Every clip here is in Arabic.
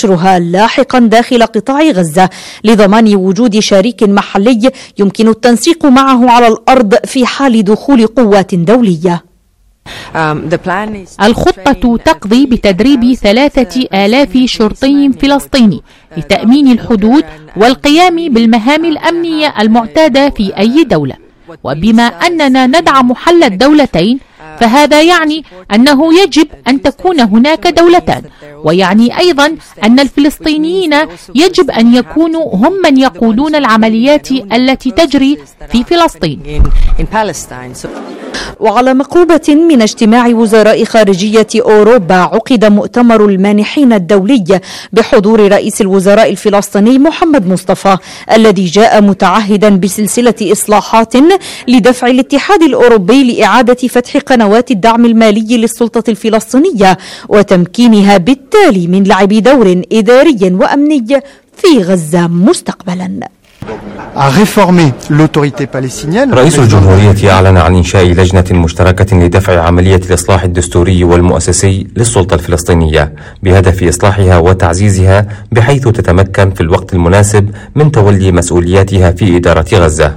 نشرها لاحقا داخل قطاع غزة لضمان وجود شريك محلي يمكن التنسيق معه على الأرض في حال دخول قوات دولية. الخطة تقضي بتدريب 3000 شرطي فلسطيني لتأمين الحدود والقيام بالمهام الأمنية المعتادة في أي دولة. وبما أننا ندعم حل الدولتين فهذا يعني أنه يجب أن تكون هناك دولتان، ويعني أيضا أن الفلسطينيين يجب أن يكونوا هم من يقودون العمليات التي تجري في فلسطين. وعلى مقربة من اجتماع وزراء خارجية أوروبا عقد مؤتمر المانحين الدولي بحضور رئيس الوزراء الفلسطيني محمد مصطفى، الذي جاء متعهدا بسلسلة إصلاحات لدفع الاتحاد الأوروبي لإعادة فتح قنوات الدعم المالي للسلطة الفلسطينية وتمكينها بالتالي من لعب دور إداري وأمني في غزة مستقبلا. رئيس الجمهورية أعلن عن إنشاء لجنة مشتركة لدفع عملية الإصلاح الدستوري والمؤسسي للسلطة الفلسطينية بهدف إصلاحها وتعزيزها بحيث تتمكن في الوقت المناسب من تولي مسؤولياتها في إدارة غزة.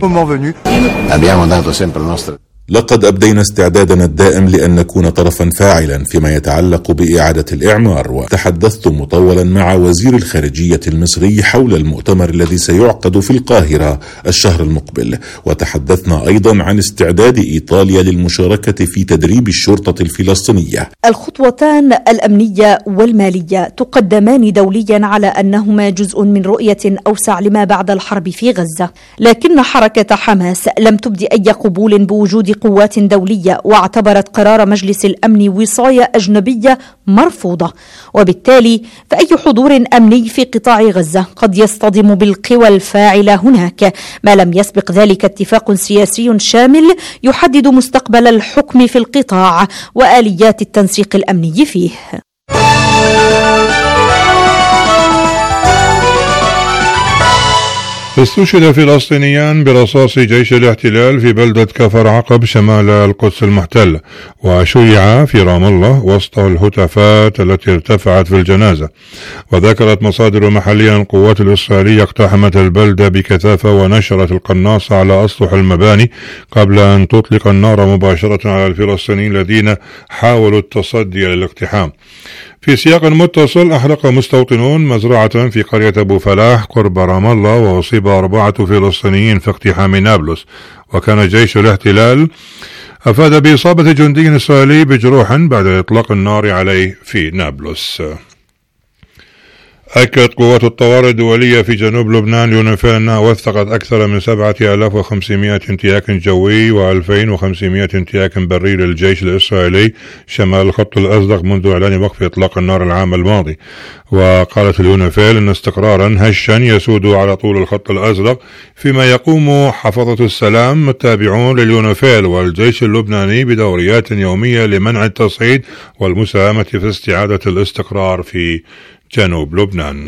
لقد أبدينا استعدادنا الدائم لأن نكون طرفا فاعلا فيما يتعلق بإعادة الإعمار، وتحدثت مطولا مع وزير الخارجية المصري حول المؤتمر الذي سيعقد في القاهرة الشهر المقبل، وتحدثنا أيضا عن استعداد إيطاليا للمشاركة في تدريب الشرطة الفلسطينية. الخطوتان الأمنية والمالية تقدمان دوليا على أنهما جزء من رؤية أوسع لما بعد الحرب في غزة، لكن حركة حماس لم تبدي أي قبول بوجود قوات دولية، واعتبرت قرار مجلس الأمن وصاية أجنبية مرفوضة، وبالتالي فأي حضور أمني في قطاع غزة قد يصطدم بالقوى الفاعلة هناك، ما لم يسبق ذلك اتفاق سياسي شامل يحدد مستقبل الحكم في القطاع وآليات التنسيق الأمني فيه. استشهد فلسطينيان برصاص جيش الاحتلال في بلدة كفر عقب شمال القدس المحتل، وشيع في رام الله وسط الهتافات التي ارتفعت في الجنازة. وذكرت مصادر محلية أن القوات الإسرائيلية اقتحمت البلدة بكثافة ونشرت القناصة على أسطح المباني قبل أن تطلق النار مباشرة على الفلسطينيين الذين حاولوا التصدي للاقتحام. في سياق متصل، أحرق مستوطنون مزرعة في قرية أبو فلاح قرب رام الله، وأصيب 4 فلسطينيين في اقتحام نابلس. وكان جيش الاحتلال أفاد بإصابة جندي إسرائيلي بجروح بعد إطلاق النار عليه في نابلس. أكدت قوات الطوارئ الدولية في جنوب لبنان يونيفيل أنها وثقت أكثر من 7500 انتهاك جوي و2500 انتهاك بري للجيش الإسرائيلي شمال الخط الأزرق منذ إعلان وقف إطلاق النار العام الماضي. وقالت اليونيفيل أن استقرارا هشا يسود على طول الخط الأزرق، فيما يقوم حفظة السلام التابعون لليونيفيل والجيش اللبناني بدوريات يومية لمنع التصعيد والمساهمة في استعادة الاستقرار في جنوب لبنان.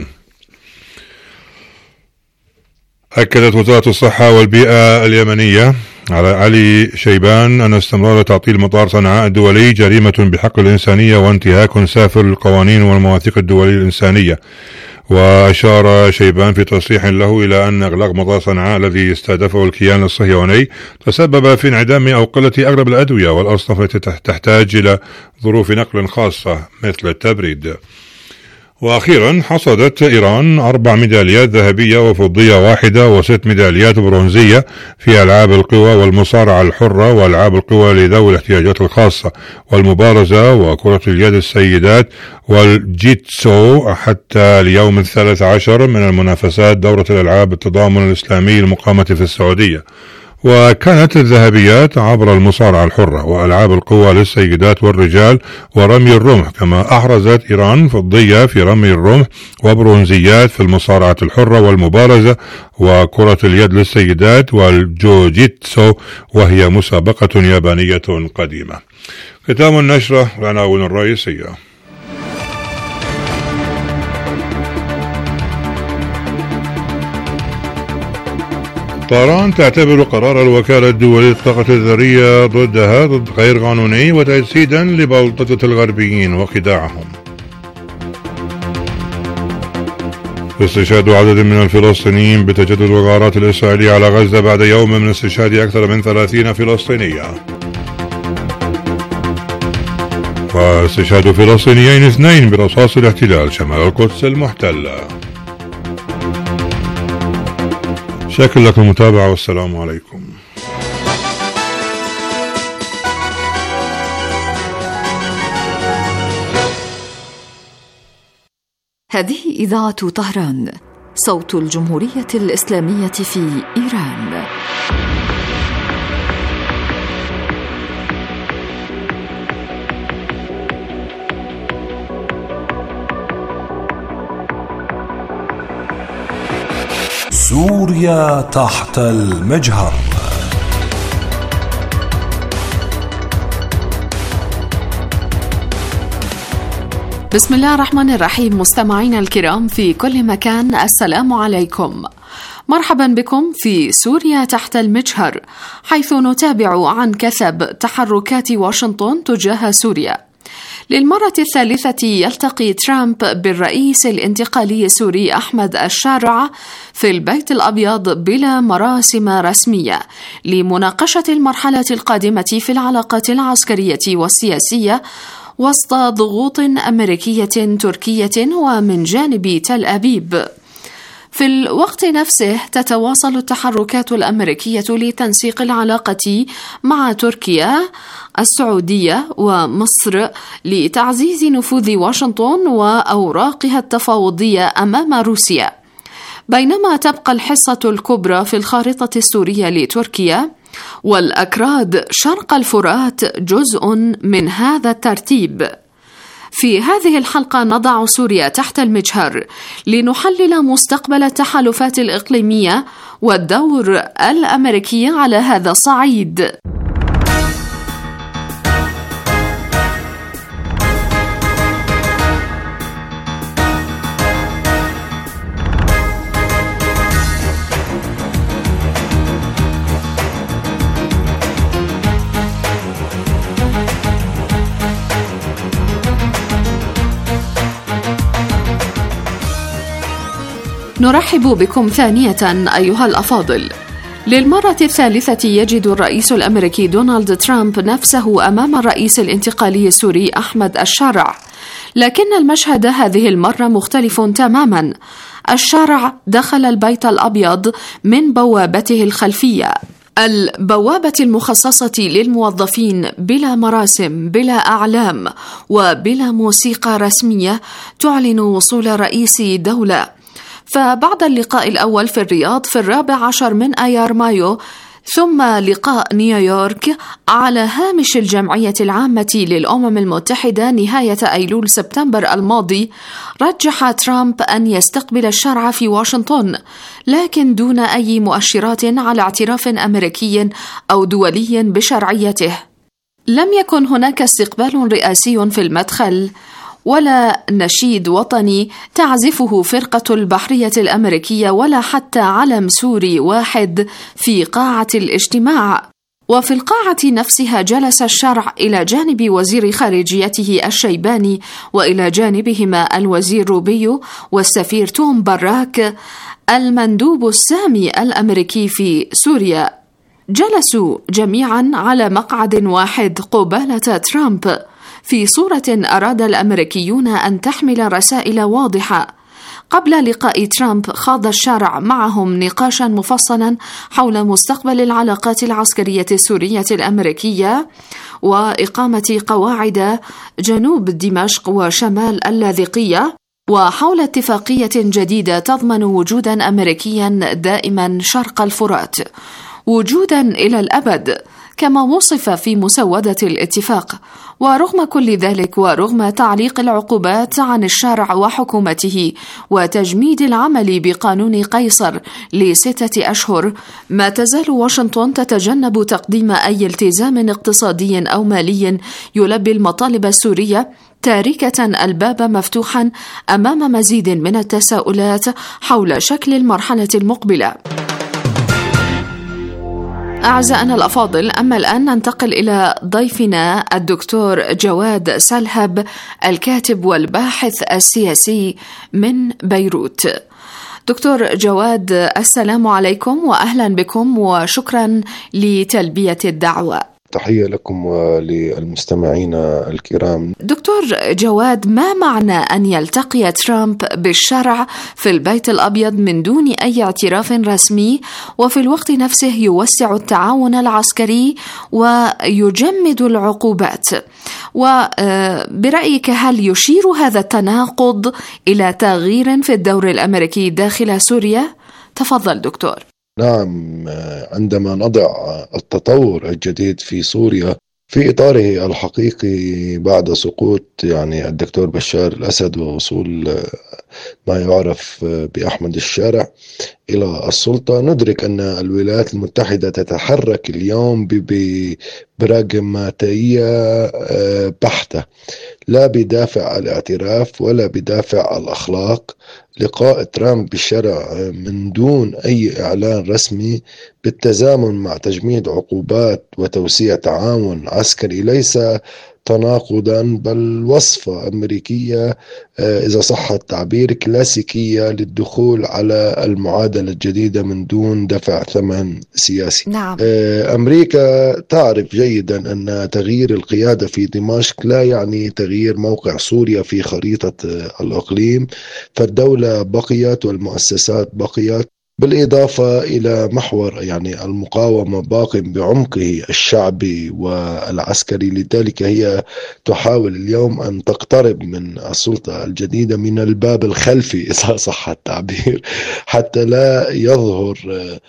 أكدت وزارة الصحة والبيئة اليمنية على علي شيبان أن استمرار تعطيل مطار صنعاء الدولي جريمة بحق الإنسانية وانتهاك سافر للقوانين والمواثيق الدولية الإنسانية. وأشار شيبان في تصريح له إلى أن إغلاق مطار صنعاء الذي استهدفه الكيان الصهيوني تسبب في انعدام أو قلة أغلب الأدوية والأصناف التي تحتاج إلى ظروف نقل خاصة مثل التبريد. وأخيرا حصدت إيران 4 ميداليات ذهبية وفضية 1 و6 ميداليات برونزية في ألعاب القوى والمصارعة الحرة وألعاب القوى لذوي الاحتياجات الخاصة والمبارزة وكرة اليد السيدات والجيتسو حتى اليوم 13 من المنافسات دورة الألعاب التضامن الإسلامي المقامة في السعودية. وكانت الذهبيات عبر المصارعة الحرة وألعاب القوى للسيدات والرجال ورمي الرمح، كما أحرزت إيران فضية في رمي الرمح وبرونزيات في المصارعة الحرة والمبارزة وكرة اليد للسيدات والجوجيتسو، وهي مسابقة يابانية قديمة. ختام النشرة العناوين الرئيسية. طهران تعتبر قرار الوكالة الدولية للطاقة الذرية ضدها غير قانوني وتجسيدا لبلطجة الغربيين وخداعهم. استشهاد عدد من الفلسطينيين بتجدد الغارات الإسرائيلية على غزة بعد يوم من استشهاد أكثر من 30 فلسطينيا. واستشهاد فلسطينيين 2 برصاص الاحتلال شمال القدس المحتلة. شكرا لكم المتابعة والسلام عليكم. هذه إذاعة طهران، صوت الجمهورية الإسلامية في إيران. سوريا تحت المجهر. بسم الله الرحمن الرحيم. مستمعينا الكرام في كل مكان، السلام عليكم. مرحبا بكم في سوريا تحت المجهر، حيث نتابع عن كثب تحركات واشنطن تجاه سوريا. للمرة الثالثة يلتقي ترامب بالرئيس الانتقالي السوري أحمد الشارع في البيت الأبيض بلا مراسم رسمية لمناقشة المرحلة القادمة في العلاقات العسكرية والسياسية وسط ضغوط أمريكية تركية ومن جانب تل أبيب. في الوقت نفسه تتواصل التحركات الأمريكية لتنسيق العلاقة مع تركيا، السعودية ومصر لتعزيز نفوذ واشنطن وأوراقها التفاوضية أمام روسيا، بينما تبقى الحصة الكبرى في الخارطة السورية لتركيا، والأكراد شرق الفرات جزء من هذا الترتيب. في هذه الحلقة نضع سوريا تحت المجهر لنحلل مستقبل التحالفات الإقليمية والدور الأمريكي على هذا الصعيد. نرحب بكم ثانية أيها الأفاضل. للمرة الثالثة يجد الرئيس الأمريكي دونالد ترامب نفسه أمام الرئيس الانتقالي السوري أحمد الشارع، لكن المشهد هذه المرة مختلف تماما. الشارع دخل البيت الأبيض من بوابته الخلفية، البوابة المخصصة للموظفين، بلا مراسم، بلا أعلام وبلا موسيقى رسمية تعلن وصول رئيس دولة. فبعد اللقاء الأول في الرياض في 14 من آيار مايو، ثم لقاء نيويورك على هامش الجمعية العامة للأمم المتحدة نهاية أيلول سبتمبر الماضي، رجح ترامب أن يستقبل الشارع في واشنطن، لكن دون أي مؤشرات على اعتراف أمريكي أو دولي بشرعيته. لم يكن هناك استقبال رئاسي في المدخل، ولا نشيد وطني تعزفه فرقة البحرية الأمريكية، ولا حتى علم سوري واحد في قاعة الاجتماع. وفي القاعة نفسها جلس الشارع إلى جانب وزير خارجيته الشيباني، وإلى جانبهما الوزير روبيو والسفير توم براك المندوب السامي الأمريكي في سوريا. جلسوا جميعا على مقعد واحد قبالة ترامب، في صورة أراد الأمريكيون أن تحمل رسائل واضحة. قبل لقاء ترامب خاض الشارع معهم نقاشا مفصلا حول مستقبل العلاقات العسكرية السورية الأمريكية وإقامة قواعد جنوب دمشق وشمال اللاذقية، وحول اتفاقية جديدة تضمن وجودا أمريكيا دائما شرق الفرات، وجودا إلى الأبد كما وصف في مسودة الاتفاق. ورغم كل ذلك، ورغم تعليق العقوبات عن الشارع وحكومته وتجميد العمل بقانون قيصر ل6 أشهر، ما تزال واشنطن تتجنب تقديم أي التزام اقتصادي أو مالي يلبي المطالب السورية، تاركة الباب مفتوحا أمام مزيد من التساؤلات حول شكل المرحلة المقبلة. أعزائنا الأفاضل، أما الآن ننتقل إلى ضيفنا الدكتور جواد سلهب، الكاتب والباحث السياسي من بيروت. دكتور جواد، السلام عليكم وأهلا بكم وشكرا لتلبية الدعوة. تحية لكم وللمستمعين الكرام. دكتور جواد، ما معنى أن يلتقي ترامب بالشرع في البيت الأبيض من دون أي اعتراف رسمي، وفي الوقت نفسه يوسع التعاون العسكري ويجمد العقوبات؟ وبرأيك هل يشير هذا التناقض إلى تغيير في الدور الأمريكي داخل سوريا؟ تفضل دكتور. نعم، عندما نضع التطور الجديد في سوريا في إطاره الحقيقي بعد سقوط الدكتور بشار الأسد ووصول ما يعرف بأحمد الشارع إلى السلطة، ندرك أن الولايات المتحدة تتحرك اليوم براغماتية بحتة، لا بدافع الاعتراف ولا بدافع الأخلاق. لقاء ترامب بالشرع من دون أي إعلان رسمي بالتزامن مع تجميد عقوبات وتوسيع تعاون عسكري ليس تناقضا، بل وصفة أمريكية إذا صح التعبير كلاسيكية للدخول على المعادلة الجديدة من دون دفع ثمن سياسي. نعم. أمريكا تعرف جيدا أن تغيير القيادة في دمشق لا يعني تغيير موقع سوريا في خريطة الإقليم، فالدولة بقيت والمؤسسات بقيت، بالإضافة إلى محور المقاومة باق بعمقه الشعبي والعسكري. لذلك هي تحاول اليوم أن تقترب من السلطة الجديدة من الباب الخلفي إذا صح التعبير، حتى لا يظهر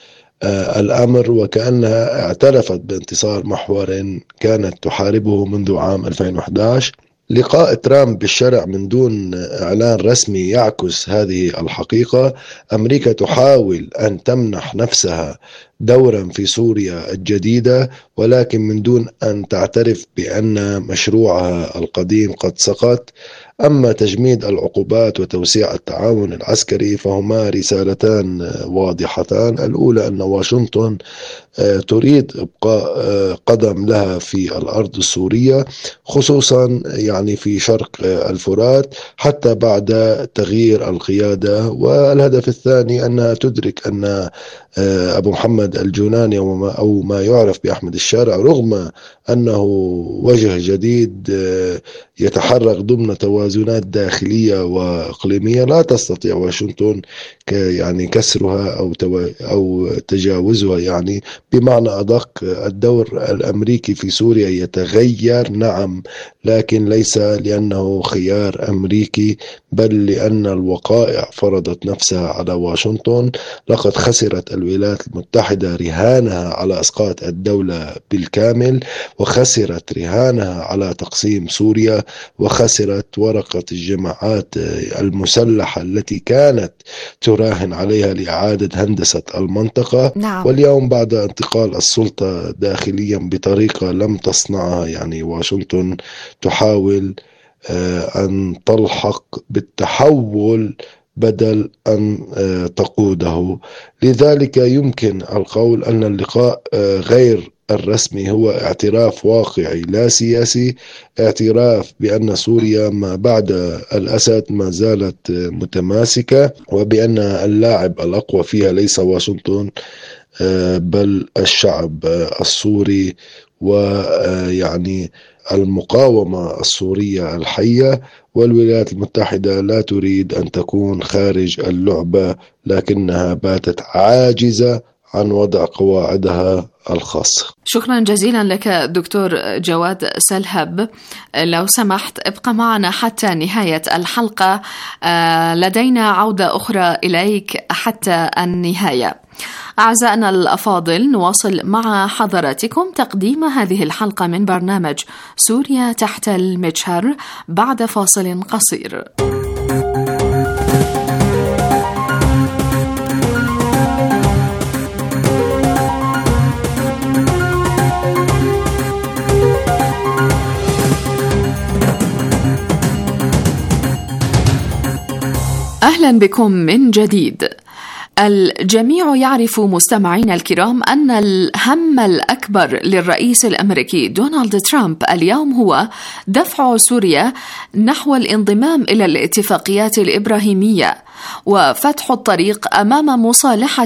الأمر وكأنها اعترفت بانتصار محور كانت تحاربه منذ عام 2011. لقاء ترامب بالشرع من دون إعلان رسمي يعكس هذه الحقيقة. أمريكا تحاول أن تمنح نفسها دورا في سوريا الجديدة، ولكن من دون أن تعترف بأن مشروعها القديم قد سقط. أما تجميد العقوبات وتوسيع التعاون العسكري فهما رسالتان واضحتان. الأولى أن واشنطن تريد إبقاء قدم لها في الأرض السورية، خصوصا في شرق الفرات حتى بعد تغيير القيادة. والهدف الثاني أنها تدرك أن أبو محمد الجولاني أو ما يعرف بأحمد الشارع رغم أنه وجه جديد يتحرك ضمن توازنات داخلية وإقليمية لا تستطيع واشنطن كسرها أو تجاوزها. بمعنى أدق، الدور الأمريكي في سوريا يتغير نعم، لكن ليس لأنه خيار أمريكي، بل لأن الوقائع فرضت نفسها على واشنطن. لقد خسرت الولايات المتحدة رهانها على إسقاط الدولة بالكامل، وخسرت رهانها على تقسيم سوريا، وخسرت ورقة الجماعات المسلحة التي كانت تراهن عليها لإعادة هندسة المنطقة. نعم. واليوم بعد انتقال السلطة داخليا بطريقة لم تصنعها واشنطن تحاول أن تلحق بالتحول بدل أن تقوده. لذلك يمكن القول أن اللقاء غير الرسمي هو اعتراف واقعي لا سياسي، اعتراف بأن سوريا ما بعد الأسد ما زالت متماسكة، وبأن اللاعب الأقوى فيها ليس واشنطن بل الشعب السوري المقاومة السورية الحية. والولايات المتحدة لا تريد أن تكون خارج اللعبة، لكنها باتت عاجزة عن وضع قواعدها الخاصة. شكرا جزيلا لك دكتور جواد سلهب. لو سمحت ابقى معنا حتى نهاية الحلقة، لدينا عودة أخرى إليك حتى النهاية. أعزائنا الأفاضل، نواصل مع حضراتكم تقديم هذه الحلقة من برنامج سوريا تحت المجهر بعد فاصل قصير. أهلا بكم من جديد. الجميع يعرف مستمعينا الكرام أن الهم الأكبر للرئيس الأمريكي دونالد ترامب اليوم هو دفع سوريا نحو الانضمام إلى الاتفاقيات الإبراهيمية وفتح الطريق أمام مصالحة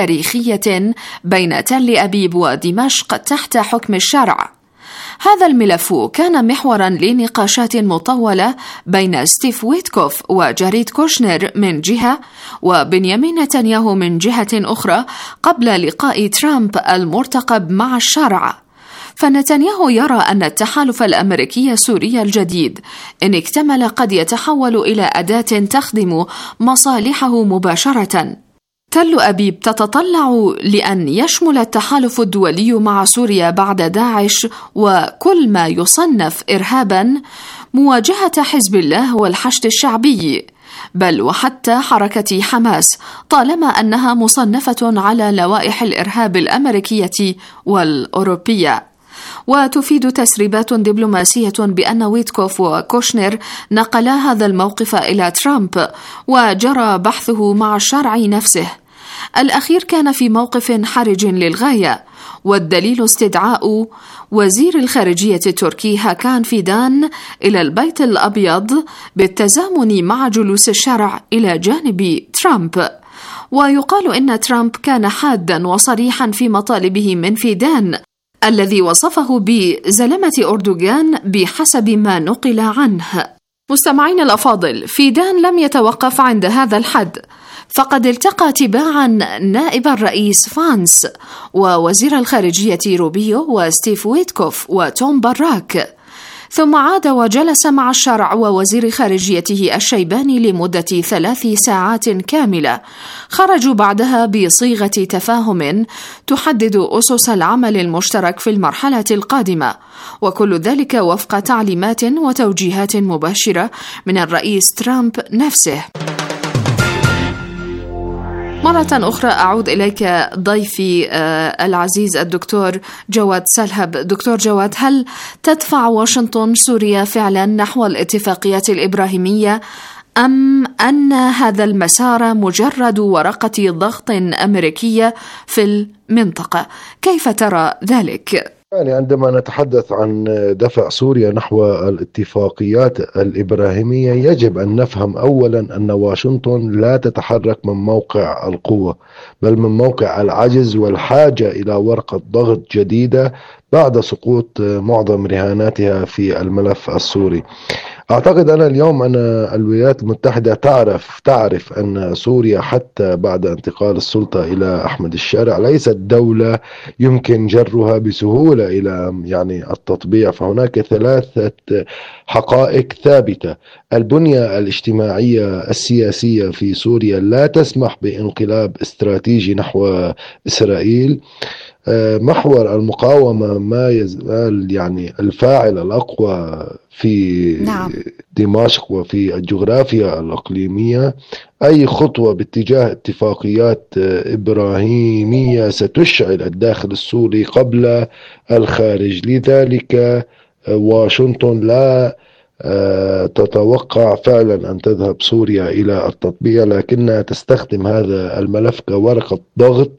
تاريخية بين تل أبيب ودمشق تحت حكم الشرع. هذا الملف كان محوراً لنقاشات مطولة بين ستيف ويتكوف وجاريد كوشنر من جهة وبنيامين نتنياهو من جهة أخرى قبل لقاء ترامب المرتقب مع الشرع. فنتنياهو يرى أن التحالف الأمريكي السوري الجديد إن اكتمل قد يتحول إلى أداة تخدم مصالحه مباشرة. تل أبيب تتطلع لأن يشمل التحالف الدولي مع سوريا بعد داعش وكل ما يصنف إرهابا مواجهة حزب الله والحشد الشعبي، بل وحتى حركة حماس طالما أنها مصنفة على لوائح الإرهاب الأمريكية والأوروبية. وتفيد تسريبات دبلوماسية بأن ويتكوف وكوشنر نقلا هذا الموقف إلى ترامب وجرى بحثه مع الشرع نفسه. الأخير كان في موقف حرج للغاية، والدليل استدعاء وزير الخارجية التركي هاكان فيدان إلى البيت الأبيض بالتزامن مع جلوس الشرع إلى جانب ترامب. ويقال إن ترامب كان حادا وصريحا في مطالبه من فيدان الذي وصفه بزلمة أردوغان بحسب ما نقل عنه. مستمعين الأفاضل، فيدان لم يتوقف عند هذا الحد، فقد التقى تباعا نائب الرئيس فانس ووزير الخارجية روبيو وستيف ويتكوف وتوم براك، ثم عاد وجلس مع الشرع ووزير خارجيته الشيباني لمدة 3 ساعات كاملة. خرجوا بعدها بصيغة تفاهم تحدد أسس العمل المشترك في المرحلة القادمة، وكل ذلك وفق تعليمات وتوجيهات مباشرة من الرئيس ترامب نفسه. مرة أخرى أعود إليك ضيفي العزيز الدكتور جواد سلهب. دكتور جواد، هل تدفع واشنطن سوريا فعلا نحو الاتفاقيات الإبراهيمية أم أن هذا المسار مجرد ورقة ضغط أمريكية في المنطقة؟ كيف ترى ذلك؟ يعني عندما نتحدث عن دفع سوريا نحو الاتفاقيات الإبراهيمية يجب أن نفهم أولا أن واشنطن لا تتحرك من موقع القوة، بل من موقع العجز والحاجة إلى ورقة ضغط جديدة بعد سقوط معظم رهاناتها في الملف السوري. أعتقد أنا اليوم أن الولايات المتحدة تعرف أن سوريا حتى بعد انتقال السلطة إلى أحمد الشارع ليست دولة يمكن جرها بسهولة إلى يعني التطبيع. فهناك 3 حقائق ثابتة: البنية الاجتماعية السياسية في سوريا لا تسمح بانقلاب استراتيجي نحو إسرائيل. محور المقاومة ما يزال يعني الفاعل الأقوى في دمشق وفي الجغرافيا الإقليمية. أي خطوة باتجاه اتفاقيات إبراهيمية ستشعل الداخل السوري قبل الخارج. لذلك واشنطن لا تتوقع فعلا أن تذهب سوريا إلى التطبيع، لكنها تستخدم هذا الملف كورقة ضغط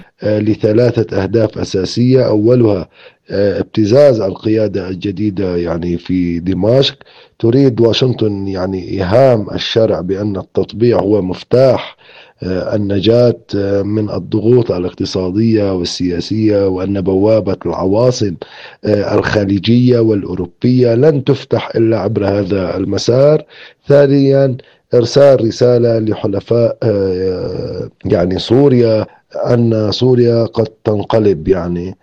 ل3 أهداف أساسية. أولها ابتزاز القيادة الجديدة يعني في دمشق. تريد واشنطن يعني إيهام الشرع بأن التطبيع هو مفتاح النجاة من الضغوط الاقتصادية والسياسية، وأن بوابة العواصم الخليجية والأوروبية لن تفتح إلا عبر هذا المسار. ثانيا، إرسال رسالة لحلفاء يعني سوريا أن سوريا قد تنقلب، يعني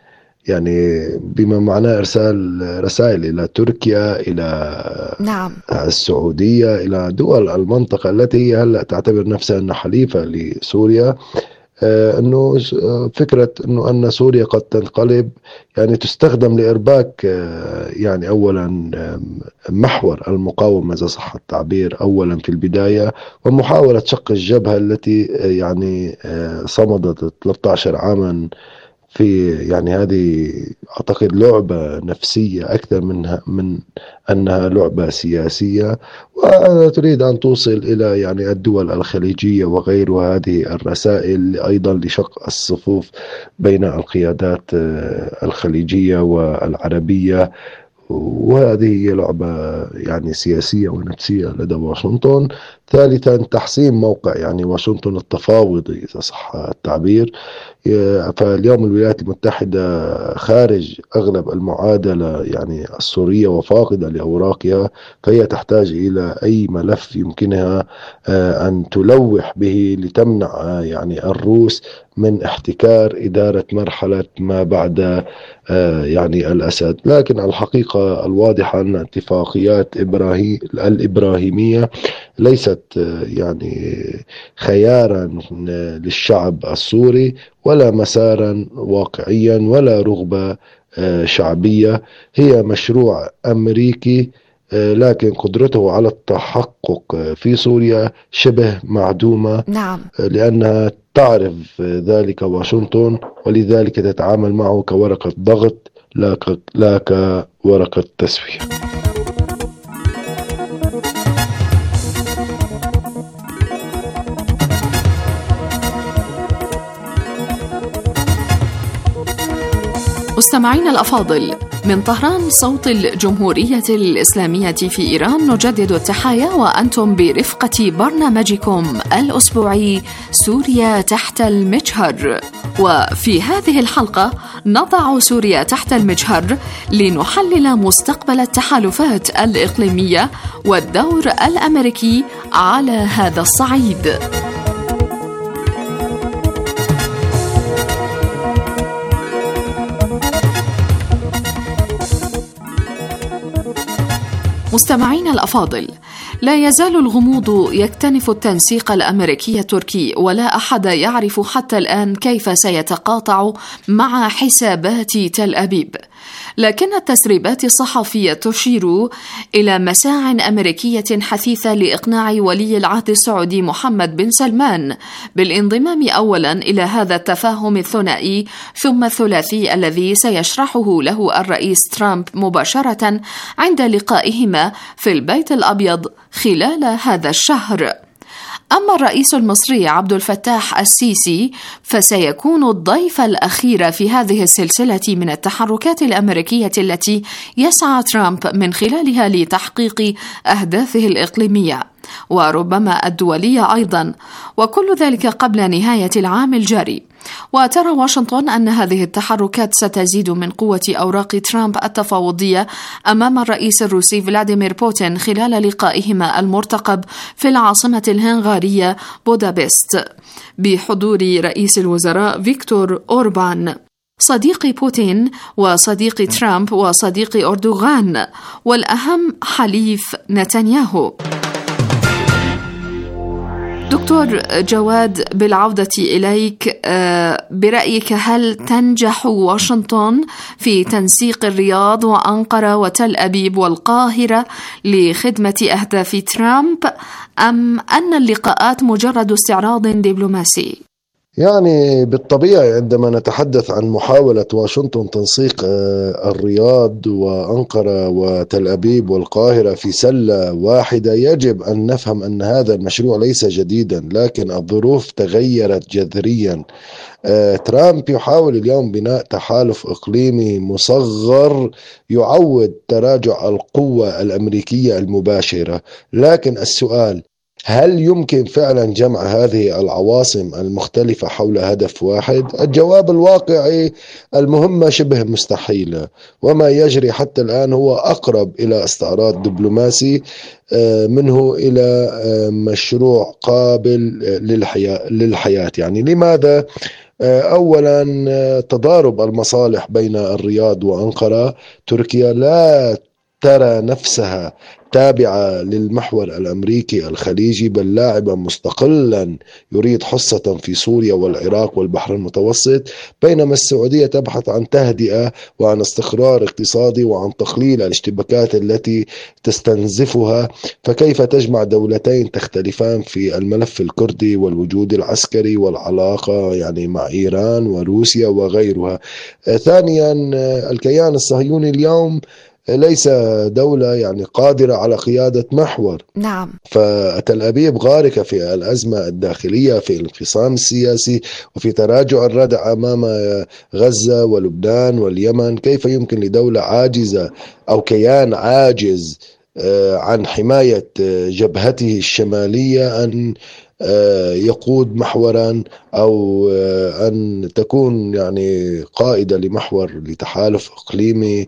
بما معناه إرسال رسائل إلى تركيا، إلى السعودية، إلى دول المنطقة التي هي هلأ تعتبر نفسها أنها حليفة لسوريا. أنه فكرة أن سوريا قد تنقلب يعني تستخدم لإرباك يعني أولا محور المقاومة إذا صح التعبير أولا في البداية، ومحاولة شق الجبهة التي يعني صمدت 13 عاما في يعني هذه أعتقد لعبة نفسية أكثر من أنها لعبة سياسية، وتريد أن توصل إلى يعني الدول الخليجية وغيرها هذه الرسائل أيضا لشق الصفوف بين القيادات الخليجية والعربية. وهذه هي لعبة يعني سياسية ونفسية لدى واشنطن. ثالثا تحسين موقع يعني واشنطن التفاوضي إذا صح التعبير. فاليوم الولايات المتحدة خارج أغلب المعادلة يعني السورية وفاقدة لأوراقها، فهي تحتاج إلى أي ملف يمكنها أن تلوح به لتمنع يعني الروس من احتكار إدارة مرحلة ما بعد يعني الأسد. لكن الحقيقة الواضحة أن اتفاقيات الإبراهيمية ليست يعني خيارا للشعب السوري ولا مسارا واقعيا ولا رغبة شعبية، هي مشروع أمريكي لكن قدرته على التحقق في سوريا شبه معدومة. نعم. لأنها تعرف ذلك واشنطن، ولذلك تتعامل معه كورقة ضغط لا كورقة تسوية. مستمعينا الأفاضل، من طهران صوت الجمهورية الإسلامية في إيران نجدد التحايا وأنتم برفقة برنامجكم الأسبوعي سوريا تحت المجهر. وفي هذه الحلقة نضع سوريا تحت المجهر لنحلل مستقبل التحالفات الإقليمية والدور الأمريكي على هذا الصعيد. مستمعين الأفاضل، لا يزال الغموض يكتنف التنسيق الأمريكي التركي، ولا أحد يعرف حتى الآن كيف سيتقاطع مع حسابات تل أبيب. لكن التسريبات الصحفية تشير إلى مساع أمريكية حثيثة لإقناع ولي العهد السعودي محمد بن سلمان بالانضمام أولا إلى هذا التفاهم الثنائي ثم الثلاثي الذي سيشرحه له الرئيس ترامب مباشرة عند لقائهما في البيت الأبيض خلال هذا الشهر. أما الرئيس المصري عبد الفتاح السيسي فسيكون الضيف الأخير في هذه السلسلة من التحركات الأمريكية التي يسعى ترامب من خلالها لتحقيق أهدافه الإقليمية وربما الدولية أيضا، وكل ذلك قبل نهاية العام الجاري. وترى واشنطن أن هذه التحركات ستزيد من قوة أوراق ترامب التفاوضية أمام الرئيس الروسي فلاديمير بوتين خلال لقائهما المرتقب في العاصمة الهنغارية بودابست بحضور رئيس الوزراء فيكتور أوربان صديق بوتين وصديق ترامب وصديق أردوغان، والأهم حليف نتنياهو. دكتور جواد، بالعودة إليك، برأيك هل تنجح واشنطن في تنسيق الرياض وأنقرة وتل أبيب والقاهرة لخدمة أهداف ترامب، أم أن اللقاءات مجرد استعراض دبلوماسي؟ يعني بالطبيعي عندما نتحدث عن محاولة واشنطن تنسيق الرياض وأنقرة وتل أبيب والقاهرة في سلة واحدة، يجب أن نفهم أن هذا المشروع ليس جديدا، لكن الظروف تغيرت جذريا. ترامب يحاول اليوم بناء تحالف إقليمي مصغر يعوض تراجع القوة الأمريكية المباشرة، لكن السؤال: هل يمكن فعلا جمع هذه العواصم المختلفة حول هدف واحد؟ الجواب الواقعي: المهمة شبه مستحيلة، وما يجري حتى الآن هو أقرب إلى استعراض دبلوماسي منه إلى مشروع قابل للحياة. يعني لماذا؟ أولا تضارب المصالح بين الرياض وأنقرة. تركيا لا ترى نفسها تابعة للمحور الأمريكي الخليجي، بل لاعبا مستقلا يريد حصة في سوريا والعراق والبحر المتوسط، بينما السعودية تبحث عن تهدئة وعن استقرار اقتصادي وعن تقليل الاشتباكات التي تستنزفها. فكيف تجمع دولتين تختلفان في الملف الكردي والوجود العسكري والعلاقة يعني مع إيران وروسيا وغيرها؟ ثانيا، الكيان الصهيوني اليوم ليس دولة يعني قادرة على قيادة محور. نعم. فتل أبيب غارقة في الأزمة الداخلية، في الانقسام السياسي، وفي تراجع الردع أمام غزة ولبنان واليمن. كيف يمكن لدولة عاجزة أو كيان عاجز عن حماية جبهته الشمالية أن يقود محورا أو أن تكون يعني قائدة لمحور لتحالف إقليمي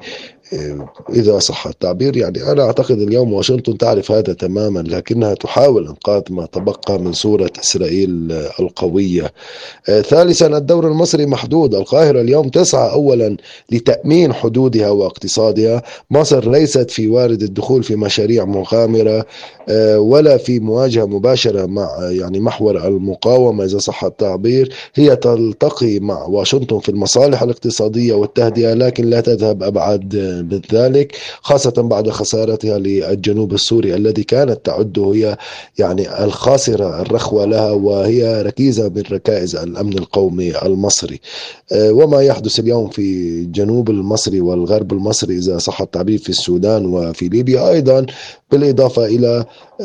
إذا صح التعبير؟ يعني أنا أعتقد اليوم واشنطن تعرف هذا تماما، لكنها تحاول إنقاذ ما تبقى من صورة إسرائيل القوية. ثالثا، الدور المصري محدود. القاهرة اليوم تسعى أولا لتأمين حدودها واقتصادها. مصر ليست في وارد الدخول في مشاريع مغامرة ولا في مواجهة مباشرة مع يعني محور المقاومة إذا صح التعبير. هي تلتقي مع واشنطن في المصالح الاقتصادية والتهدئة، لكن لا تذهب أبعد من ذلك، خاصة بعد خسارتها للجنوب السوري الذي كانت تعده هي يعني الخاسرة الرخوة لها، وهي ركيزة من ركائز الأمن القومي المصري. وما يحدث اليوم في الجنوب المصري والغرب المصري إذا صح التعبير في السودان وفي ليبيا أيضا، بالإضافة إلى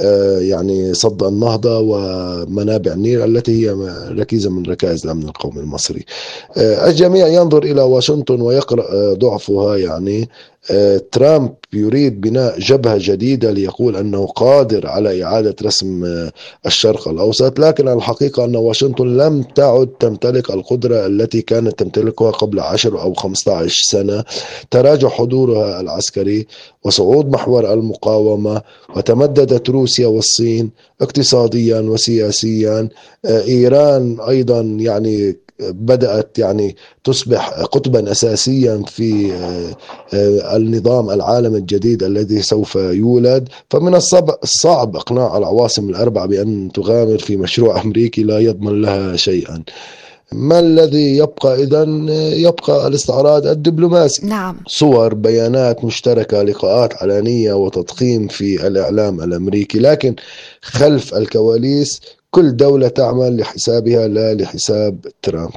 يعني صد النهضة ومنابع النيل التي هي ركيزة من ركائز الأمن القومي المصري. الجميع ينظر إلى واشنطن ويقرأ ضعفها. يعني ترامب يريد بناء جبهة جديدة ليقول أنه قادر على إعادة رسم الشرق الأوسط، لكن الحقيقة أن واشنطن لم تعد تمتلك القدرة التي كانت تمتلكها قبل 10 أو 15 سنة. تراجع حضورها العسكري وصعود محور المقاومة، وتمددت روسيا والصين اقتصاديا وسياسيا. إيران أيضا يعني بدأت يعني تصبح قطبا أساسيا في النظام العالمي الجديد الذي سوف يولد. فمن الصعب إقناع العواصم الأربع بأن تغامر في مشروع أمريكي لا يضمن لها شيئا. ما الذي يبقى إذن؟ يبقى الاستعراض الدبلوماسي. نعم. صور، بيانات مشتركة، لقاءات علنية وتضخيم في الإعلام الأمريكي، لكن خلف الكواليس كل دولة تعمل لحسابها لا لحساب ترامب.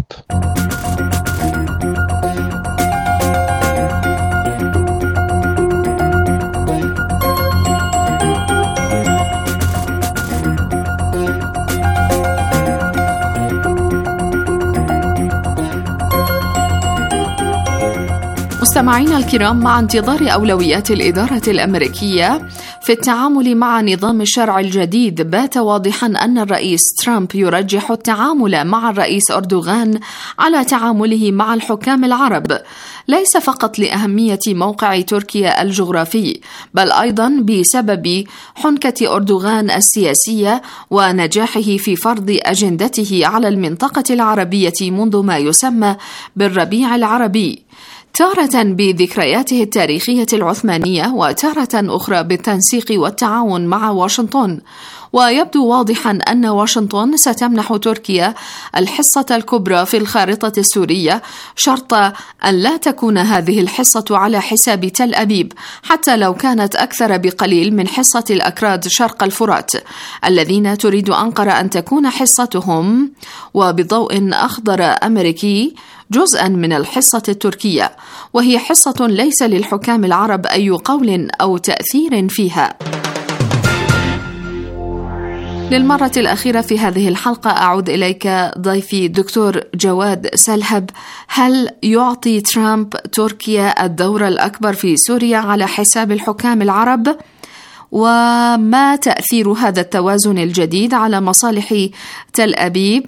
مستمعينا الكرام، مع انتظار أولويات الإدارة الأمريكية في التعامل مع نظام الشرع الجديد، بات واضحا أن الرئيس ترامب يرجح التعامل مع الرئيس أردوغان على تعامله مع الحكام العرب، ليس فقط لأهمية موقع تركيا الجغرافي، بل أيضا بسبب حنكة أردوغان السياسية ونجاحه في فرض أجندته على المنطقة العربية منذ ما يسمى بالربيع العربي، تارة بذكرياته التاريخية العثمانية وتارة أخرى بالتنسيق والتعاون مع واشنطن. ويبدو واضحا أن واشنطن ستمنح تركيا الحصة الكبرى في الخارطة السورية، شرط أن لا تكون هذه الحصة على حساب تل أبيب، حتى لو كانت أكثر بقليل من حصة الأكراد شرق الفرات الذين تريد أنقرة أن تكون حصتهم وبضوء أخضر أمريكي جزءا من الحصة التركية، وهي حصة ليس للحكام العرب أي قول أو تأثير فيها. للمرة الأخيرة في هذه الحلقة أعود إليك ضيفي دكتور جواد سلهب. هل يعطي ترامب تركيا الدور الأكبر في سوريا على حساب الحكام العرب؟ وما تأثير هذا التوازن الجديد على مصالح تل أبيب؟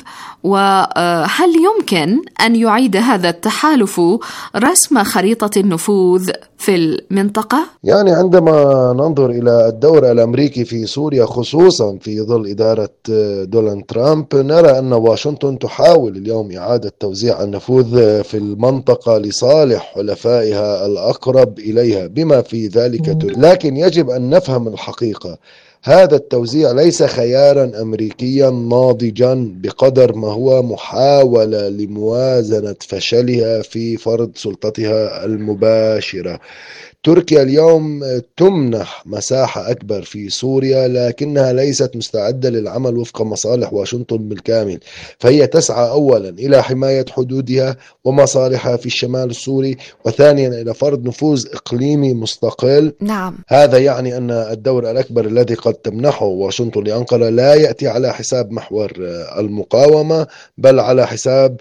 وهل يمكن أن يعيد هذا التحالف رسم خريطة النفوذ في المنطقة؟ يعني عندما ننظر إلى الدور الأمريكي في سوريا خصوصا في ظل إدارة دونالد ترامب، نرى أن واشنطن تحاول اليوم إعادة توزيع النفوذ في المنطقة لصالح حلفائها الأقرب إليها بما في ذلك تركيا. لكن يجب أن نفهم الحقيقة، هذا التوزيع ليس خيارا أمريكيا ناضجا بقدر ما هو محاولة لموازنة فشلها في فرض سلطتها المباشرة. تركيا اليوم تمنح مساحة أكبر في سوريا، لكنها ليست مستعدة للعمل وفق مصالح واشنطن بالكامل، فهي تسعى أولا إلى حماية حدودها ومصالحها في الشمال السوري، وثانيا إلى فرض نفوذ إقليمي مستقل. نعم. هذا يعني أن الدور الأكبر الذي قد تمنحه واشنطن لأنقرة لا يأتي على حساب محور المقاومة، بل على حساب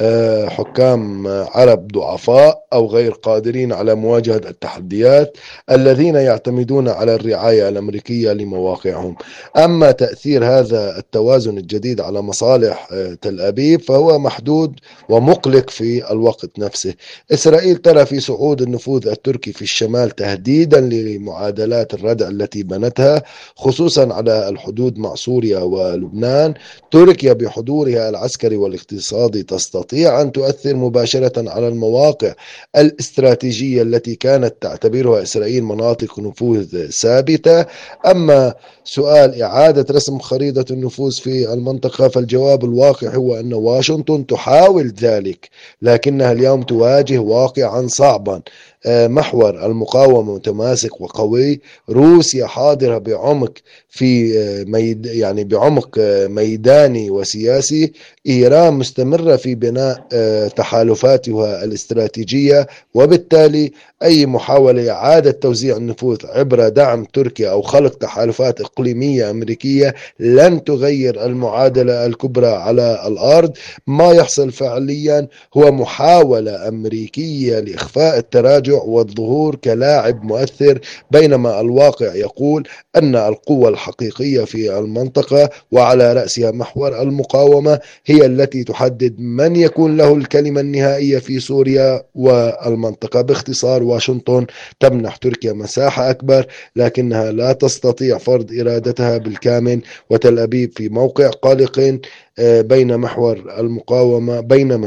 حكام عرب ضعفاء أو غير قادرين على مواجهة التحديات الذين يعتمدون على الرعاية الأمريكية لمواقعهم. أما تأثير هذا التوازن الجديد على مصالح تل أبيب فهو محدود ومقلق في الوقت نفسه. إسرائيل ترى في صعود النفوذ التركي في الشمال تهديدا لمعادلات الردع التي بنتها خصوصا على الحدود مع سوريا ولبنان. تركيا بحضورها العسكري والاقتصادي تستطيع أن تؤثر مباشرة على المواقع الاستراتيجية التي كانت تعتبرها إسرائيل مناطق نفوذ ثابتة. أما سؤال إعادة رسم خريطة النفوذ في المنطقة فالجواب الواقع هو أن واشنطن تحاول ذلك، لكنها اليوم تواجه واقعا صعبا. محور المقاومة متماسك وقوي، روسيا حاضرة بعمق في بعمق ميداني وسياسي، إيران مستمرة في بناء تحالفاتها الاستراتيجية، وبالتالي أي محاولة إعادة توزيع النفوذ عبر دعم تركيا أو خلق تحالفات إقليمية أمريكية لن تغير المعادلة الكبرى على الأرض. ما يحصل فعليا هو محاولة أمريكية لإخفاء التراجع والظهور كلاعب مؤثر، بينما الواقع يقول أن القوة الحقيقية في المنطقة وعلى رأسها محور المقاومة هي التي تحدد من يكون له الكلمة النهائية في سوريا والمنطقة. باختصار، واشنطن تمنح تركيا مساحة أكبر لكنها لا تستطيع فرض إرادتها بالكامل، وتل أبيب في موقع قلق بين محور المقاومة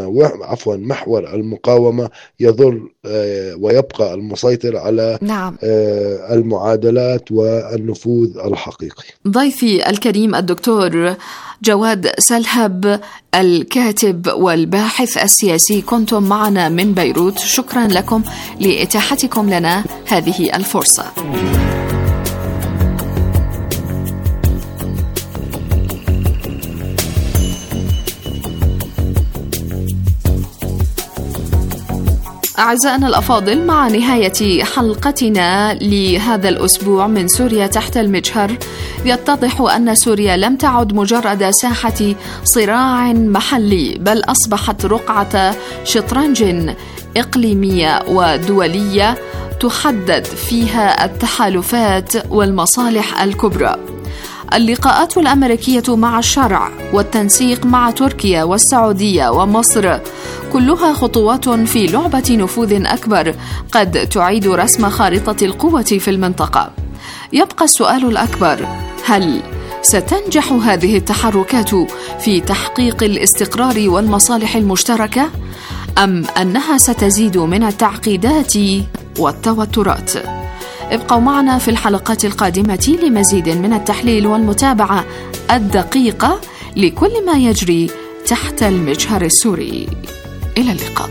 محور المقاومة يظل ويبقى المسيطر على المعادلات والنفوذ الحقيقي. ضيفي الكريم الدكتور جواد سلهب، الكاتب والباحث السياسي، كنتم معنا من بيروت. شكرا لكم لإتاحتكم لنا هذه الفرصة. أعزائنا الأفاضل، مع نهاية حلقتنا لهذا الأسبوع من سوريا تحت المجهر، يتضح أن سوريا لم تعد مجرد ساحة صراع محلي، بل أصبحت رقعة شطرنج إقليمية ودولية تحدد فيها التحالفات والمصالح الكبرى. اللقاءات الأمريكية مع الشرع والتنسيق مع تركيا والسعودية ومصر كلها خطوات في لعبة نفوذ أكبر قد تعيد رسم خارطة القوة في المنطقة. يبقى السؤال الأكبر: هل ستنجح هذه التحركات في تحقيق الاستقرار والمصالح المشتركة، أم أنها ستزيد من التعقيدات والتوترات؟ ابقوا معنا في الحلقات القادمة لمزيد من التحليل والمتابعة الدقيقة لكل ما يجري تحت المجهر السوري. إلى اللقاء.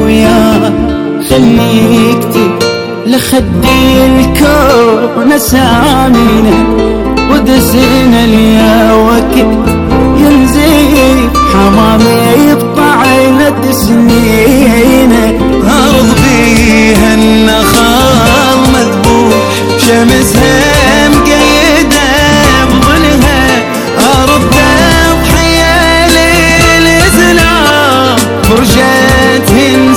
وياه خلني اكتب لخدي الكون اسامينا ودسنا ليا وقت ينزل حمامي بطعنة سنينه أرض بيها النخال مذبوح شمسها مقيدة بظلها أرض تضحية للإسلام فرشتهن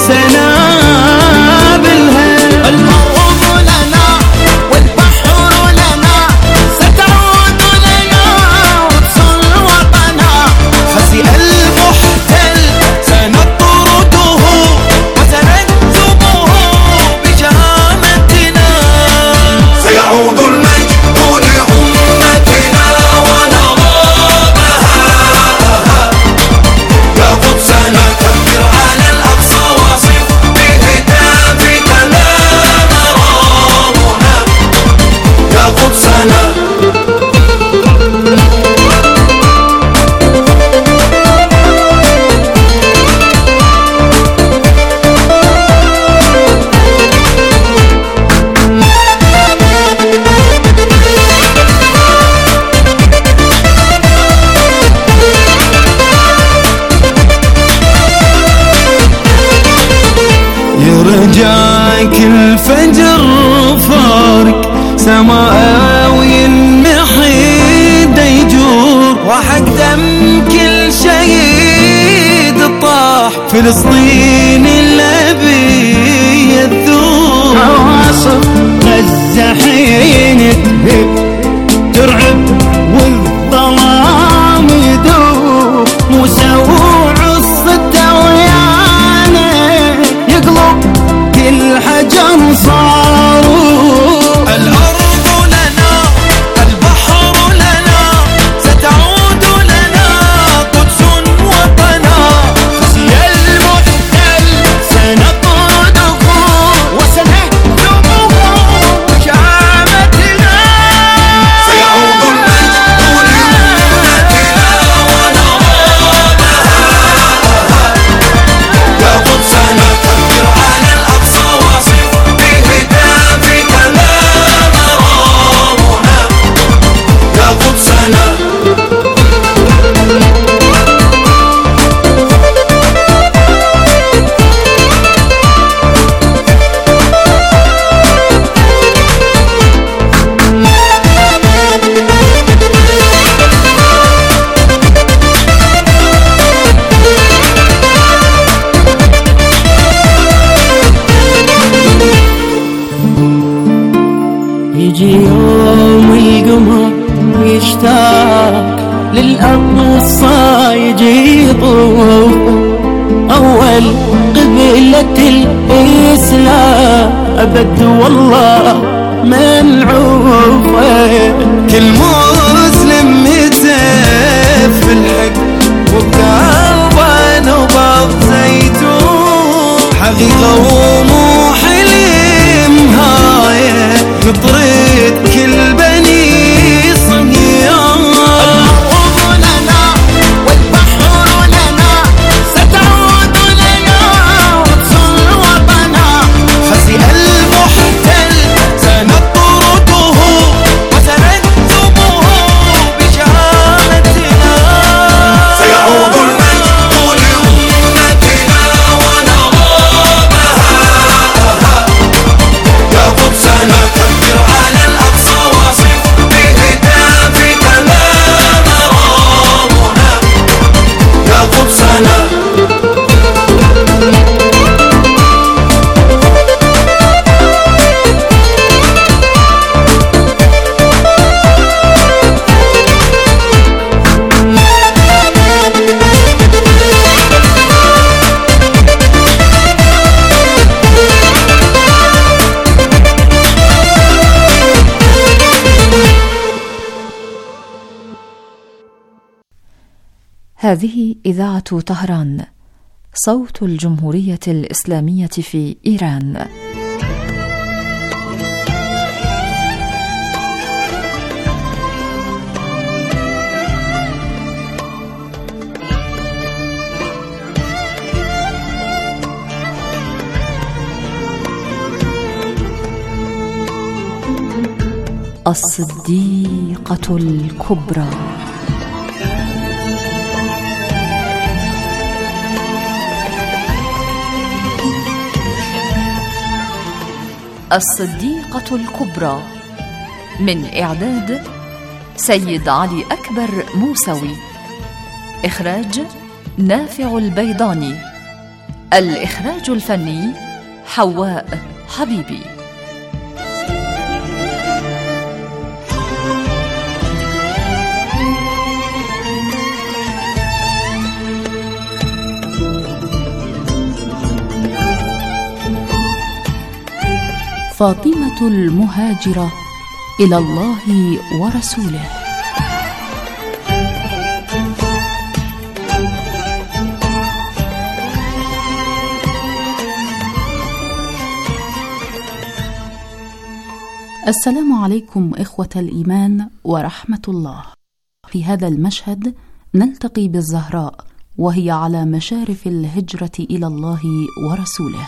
سنابلها الأرض لنا والبحر لنا ستعود لنا وتصل وطنا خزي المحتل سنطرده وسنكتبه بشهامتنا سيعود المجد لأمتنا ونضابها يا قدسنا كبر على الأقصى وصف بهتافك لا نرامنا يا قدسنا يرجعك الفجر فارق سماوي المحيد يجور وحق دم كل شهيد طاح فلسطين الأبي يذور عواصف غزة حين تهب ترعب والظلام يدور موسى وعصته ويانا يقلب كل حجر صاروا الأرض لنا البحر لنا ستعود لنا قدس وطنا خزي المحتل سنطرده وسنهزمه بشهامتنا سيعود المجد لأمتنا ونضابها يا قدسنا كبر على الأقصى وصف بهتافك لا نرامنا يا قدسنا يجي يوم القمر يشتاق للأقصى يجي يطوف أول قبلة الإسلام أبد والله منعوفة كل مسلم يتف الحق وبقلبه نبض زيتون حقيقة ومو حلم هايه نطرد كل بني صهيون الأرض لنا والبحر لنا ستعود لنا وتصل وطنا خزي المحتل سنطرده وسنكتبه بشهامتنا سيعود المجد لأمتنا ونضابها يا قدسنا كبر على الأقصى وصف بهتافك لا نرامنا يا قدسنا هذه إذاعة طهران صوت الجمهورية الإسلامية في إيران. الصديقة الكبرى. الصديقة الكبرى، من إعداد سيد علي أكبر موسوي، إخراج نافع البيضاني، الإخراج الفني حواء حبيبي. فاطمة المهاجرة إلى الله ورسوله. السلام عليكم إخوة الإيمان ورحمة الله. في هذا المشهد نلتقي بالزهراء وهي على مشارف الهجرة إلى الله ورسوله.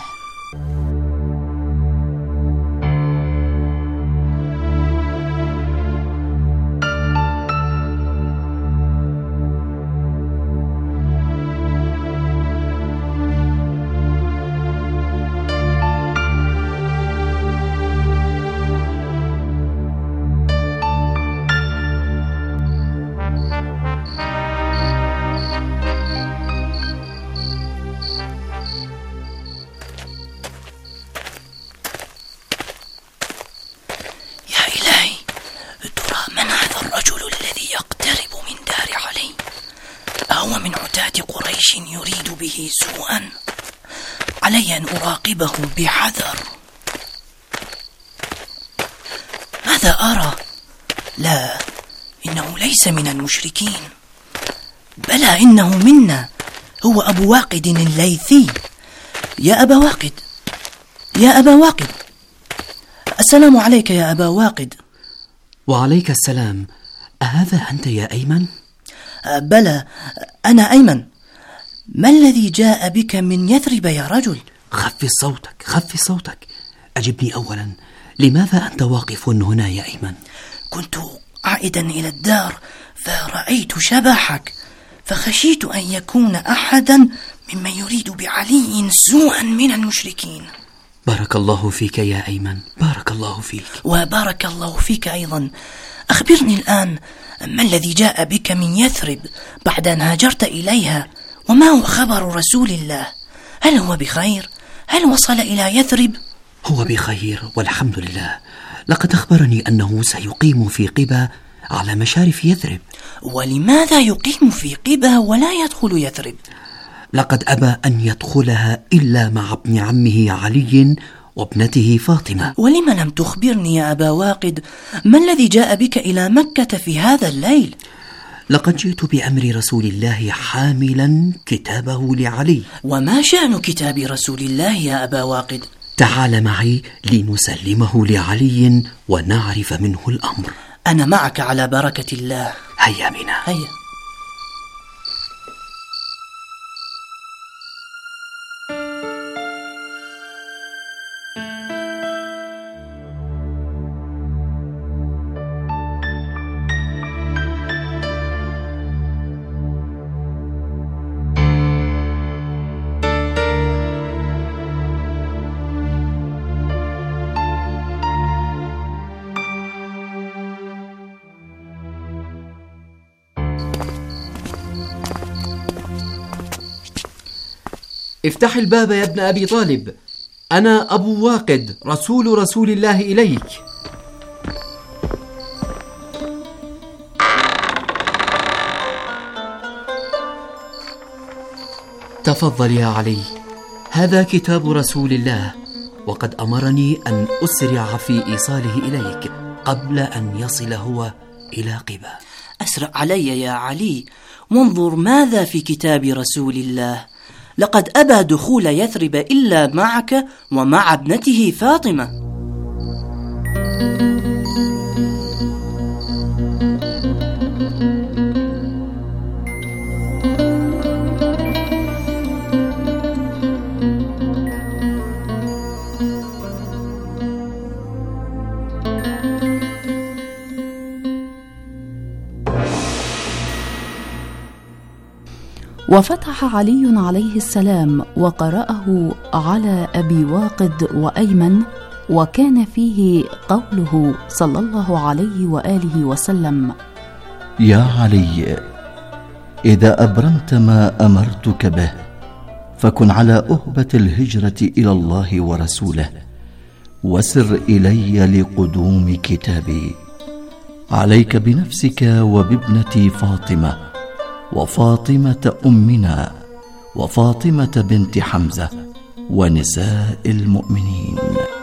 يريد به سوءا، علي أن أراقبه بحذر. ماذا أرى؟ لا، إنه ليس من المشركين، بلى إنه منا، هو أبو واقد الليثي. يا أبا واقد، يا أبا واقد، السلام عليك يا أبا واقد. وعليك السلام. أهذا أنت يا أيمن؟ بلى، أنا أيمن. ما الذي جاء بك من يثرب يا رجل؟ خفض صوتك، خفض صوتك. أجبني أولا، لماذا أنت واقف هنا يا أيمن؟ كنت عائدا إلى الدار فرأيت شبحك، فخشيت أن يكون أحدا ممن يريد بعلي سوءا من المشركين. بارك الله فيك يا أيمن، بارك الله فيك. وبارك الله فيك أيضا. أخبرني الآن، ما الذي جاء بك من يثرب بعد أن هاجرت إليها؟ وما هو خبر رسول الله؟ هل هو بخير؟ هل وصل إلى يثرب؟ هو بخير والحمد لله. لقد أخبرني أنه سيقيم في قبة على مشارف يثرب. ولماذا يقيم في قبة ولا يدخل يثرب؟ لقد أبى أن يدخلها إلا مع ابن عمه علي وابنته فاطمة. ولم لم تخبرني يا أبا واقد، ما الذي جاء بك إلى مكة في هذا الليل؟ لقد جئت بأمر رسول الله حاملا كتابه لعلي. وما شأن كتاب رسول الله يا أبا واقد؟ تعال معي لنسلمه لعلي ونعرف منه الأمر. أنا معك على بركة الله. هيا بنا. هيا. افتح الباب يا ابن أبي طالب، أنا أبو واقد رسول الله إليك. تفضل يا علي، هذا كتاب رسول الله، وقد أمرني أن أسرع في إيصاله إليك قبل أن يصل هو إلى قبة. أسرع علي يا علي، وانظر ماذا في كتاب رسول الله. لقد أبى دخول يثرب إلا معك ومع ابنته فاطمة. وفتح علي عليه السلام وقرأه على أبي واقد وأيمن، وكان فيه قوله صلى الله عليه وآله وسلم: يا علي، إذا أبرمت ما أمرتك به فكن على أهبة الهجرة إلى الله ورسوله، وسر إلي لقدوم كتابي. عليك بنفسك وبابنتي فاطمة، وفاطمة أمنا، وفاطمة بنت حمزة، ونساء المؤمنين.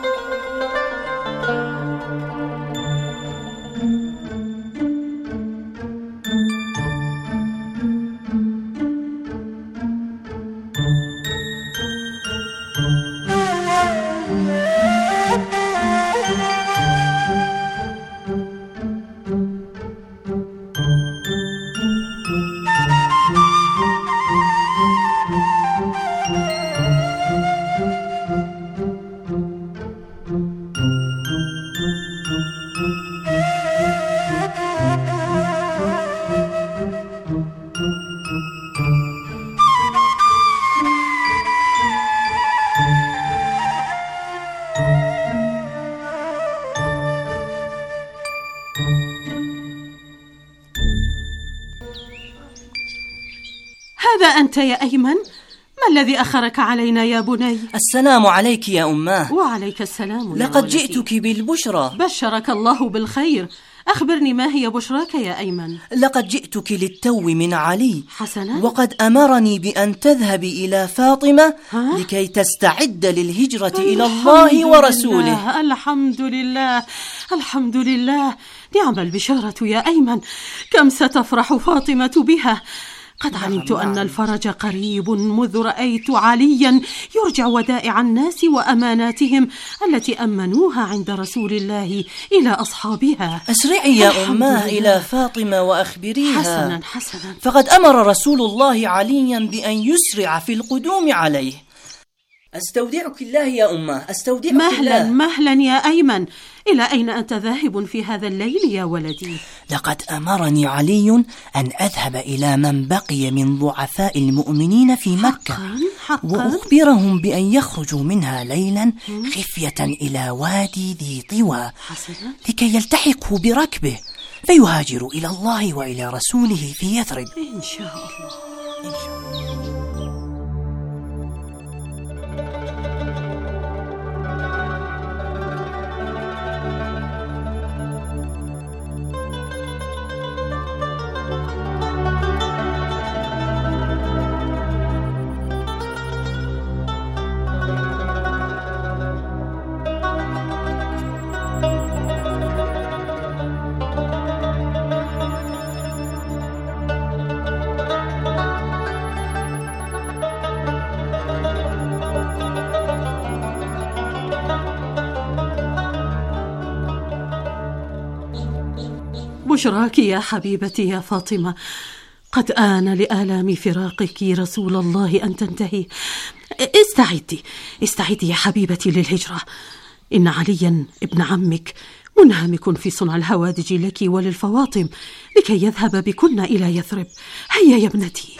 هذا أنت يا أيمن؟ ما الذي أخرك علينا يا بني؟ السلام عليك يا أماه. وعليك السلام يا لقد ولدي. جئتك بالبشرى. بشرك الله بالخير. أخبرني، ما هي بشراك يا أيمن؟ لقد جئتك للتو من علي. حسنا. وقد أمرني بأن تذهبي إلى فاطمة لكي تستعد للهجرة إلى الله ورسوله. الحمد لله، الحمد لله. نعم البشارة يا أيمن، كم ستفرح فاطمة بها. قد علمت أن الفرج قريب مذ رأيت عليا يرجع ودائع الناس وأماناتهم التي أمنوها عند رسول الله إلى أصحابها. أسرعي يا أماه إلى فاطمة وأخبريها. حسنا حسنا. فقد أمر رسول الله عليا بأن يسرع في القدوم عليه. أستودعك الله يا أماه، أستودعك مهلا الله. مهلا يا أيمن، إلى أين أنت ذاهب في هذا الليل يا ولدي؟ لقد أمرني علي أن أذهب إلى من بقي من ضعفاء المؤمنين في مكة، حقا؟ وأخبرهم بأن يخرجوا منها ليلا خفية إلى وادي ذي طوى لكي يلتحقوا بركبه فيهاجروا إلى الله وإلى رسوله في يثرب. إن شاء الله. إن شاء الله. بشراك يا حبيبتي يا فاطمة، قد آن لآلام فراقك رسول الله أن تنتهي. استعدي يا حبيبتي للهجرة. إن عليا ابن عمك منهمك في صنع الهوادج لك وللفواطم لكي يذهب بكن إلى يثرب. هيا يا ابنتي.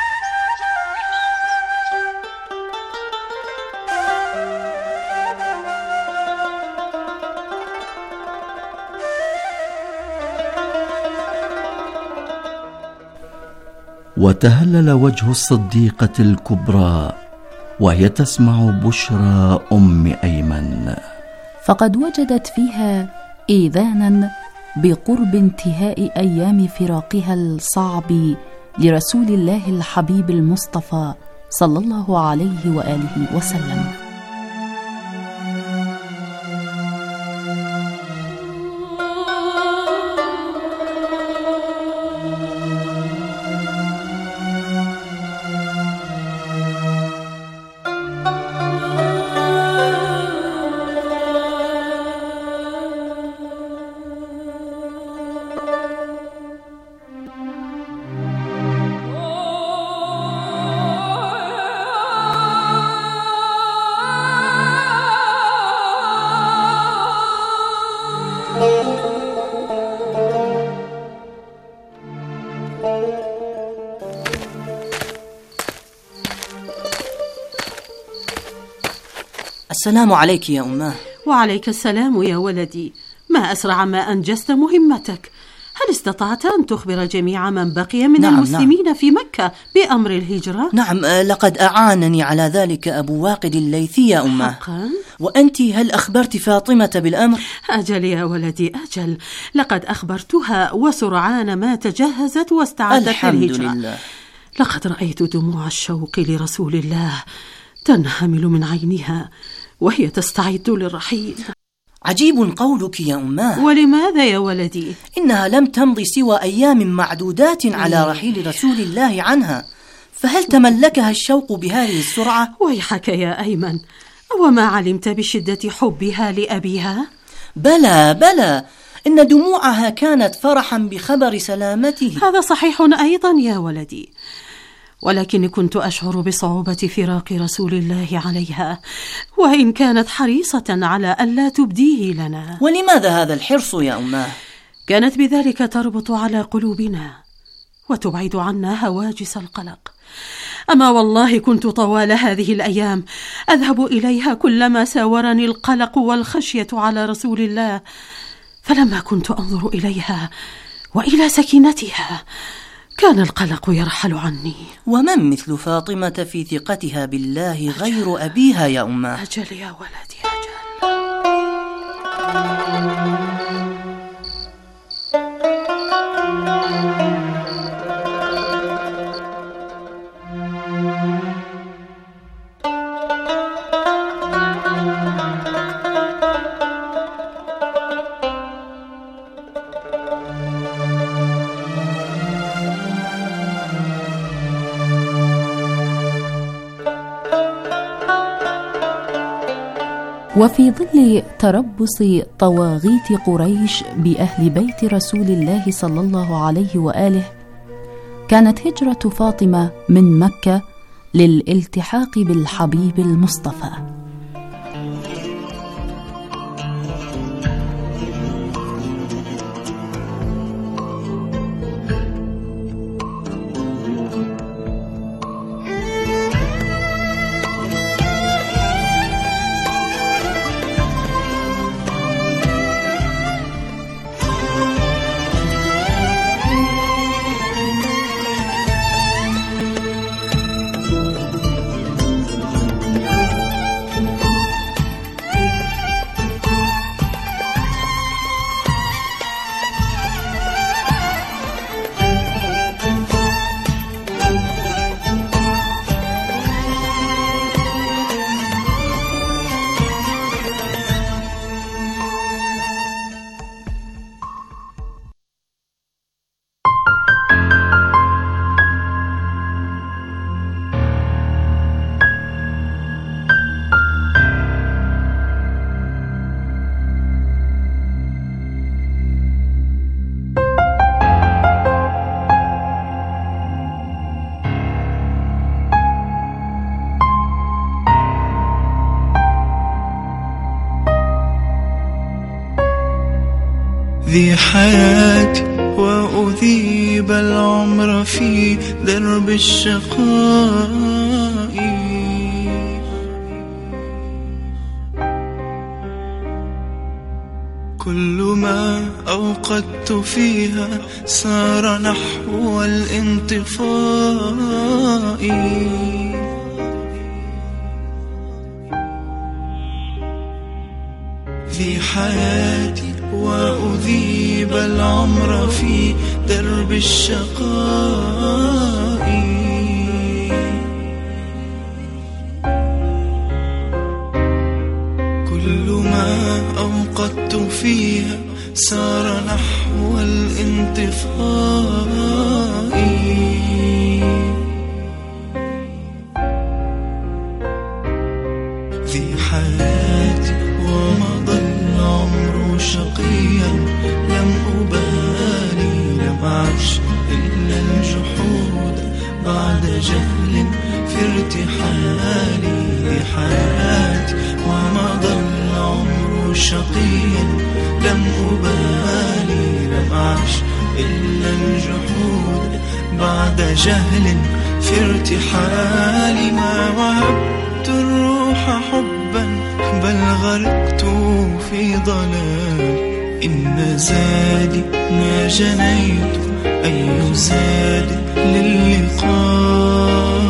وتهلل وجه الصديقة الكبرى وهي تسمع بشرى أم أيمن، فقد وجدت فيها إيذانا بقرب انتهاء أيام فراقها الصعب لرسول الله الحبيب المصطفى صلى الله عليه وآله وسلم. السلام عليك يا أماه. وعليك السلام يا ولدي. ما أسرع ما أنجزت مهمتك. هل استطعت أن تخبر جميع من بقي من المسلمين في مكة بأمر الهجرة؟ نعم، لقد أعانني على ذلك أبو واقد الليثي يا أماه. حقا؟ وأنت هل أخبرت فاطمة بالأمر؟ أجل يا ولدي أجل، لقد أخبرتها وسرعان ما تجهزت واستعدت للهجرة. الحمد لله. لقد رأيت دموع الشوق لرسول الله تنهمل من عينها وهي تستعد للرحيل. عجيب قولك يا أماه. ولماذا يا ولدي؟ إنها لم تمض سوى أيام معدودات على رحيل رسول الله عنها، فهل تملكها الشوق بهذه السرعة؟ ويحك يا أيمن، وما علمت بشدة حبها لأبيها؟ بلى، إن دموعها كانت فرحا بخبر سلامته. هذا صحيح أيضا يا ولدي، ولكني كنت أشعر بصعوبة فراق رسول الله عليها، وإن كانت حريصة على ألا تبديه لنا. ولماذا هذا الحرص يا أماه؟ كانت بذلك تربط على قلوبنا وتبعد عنا هواجس القلق. أما والله كنت طوال هذه الأيام أذهب إليها كلما ساورني القلق والخشية على رسول الله، فلما كنت أنظر إليها وإلى سكينتها كان القلق يرحل عني. ومن مثل فاطمة في ثقتها بالله غير أبيها يا أماه؟ أجل يا ولدي أجل. وفي ظل تربص طواغيت قريش بأهل بيت رسول الله صلى الله عليه وآله، كانت هجرة فاطمة من مكة للالتحاق بالحبيب المصطفى. ذي حياتي وأذيب العمر في درب الشقاء، كل ما أوقدت فيها سار نحو الانطفاء. ذي حياتي وأذيب العمر في درب الشقاء، كل ما أوقدت فيها سار نحو الانطفاء. ذي حياتي ومضى العمر شقيا، لم أبالي لم أعش إلا الجحود بعد جهل في ارتحالي. ذي حياتي ومضى العمر شقيا، لم أبالي لم أعش إلا الجحود بعد جهل في ارتحالي. ما وهبت الروح حبا غرقت في ضلال إن زادي ما جنيت أي زاد للقاء.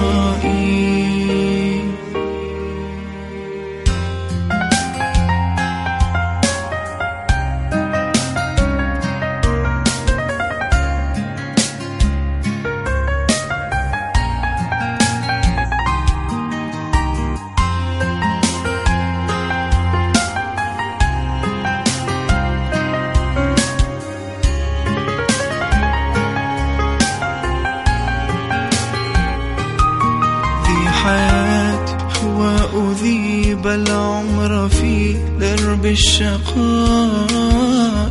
وأذيب العمر في درب الشقاء.